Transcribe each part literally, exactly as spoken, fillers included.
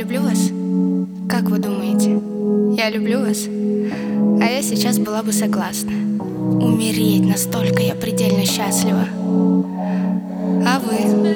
люблю вас? Как вы думаете? Я люблю вас? А я сейчас была бы согласна умереть, настолько я предельно счастлива. А вы?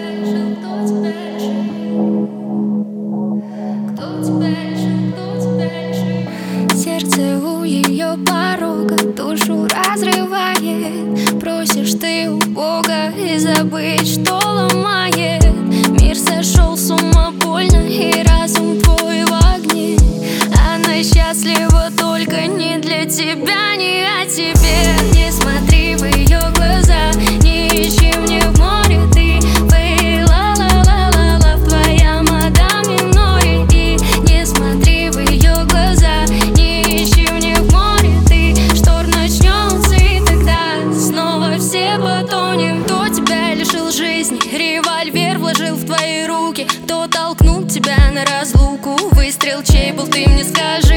Сердце у ее порога душу разрывает. Просишь ты у Бога и забыть, что ломает. Мир сошел с ума больно, и разум твой в огне. Она счастлива только не для тебя, не о тебе. Не смотри в ее глаза, не ищи мне в море ты. Фейла ла ла ла ла в твоя мадам миноре. И не смотри в ее глаза, не ищи мне в море ты. Шторм начнется, и тогда снова все потонем. Кто тебя лишил жизни, револьвер вложил в твои руки? Кто толкнул тебя на разлуку? Выстрел чей был, ты мне скажи.